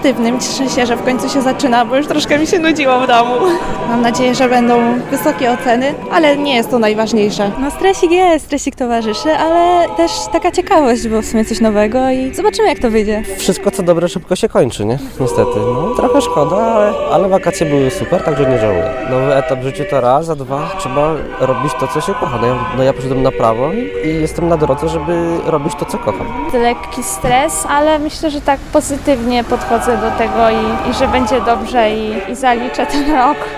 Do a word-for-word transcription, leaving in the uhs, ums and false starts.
pozytywnym. Cieszę się, że w końcu się zaczyna, bo już troszkę mi się nudziło w domu. Mam nadzieję, że będą wysokie oceny, ale nie jest to najważniejsze. No stresik jest, stresik towarzyszy, ale też taka ciekawość, bo w sumie coś nowego i zobaczymy, jak to wyjdzie. Wszystko co dobre szybko się kończy, nie? Niestety. No, trochę szkoda, ale, ale wakacje były super, także nie żałuję. Nowy etap w życiu to raz, a dwa trzeba robić to, co się kocha. No ja, no ja poszedłem na prawo i jestem na drodze, żeby robić to, co kocham. Lekki stres, ale myślę, że tak pozytywnie podchodzę do tego i, i że będzie dobrze i, i zaliczę ten rok.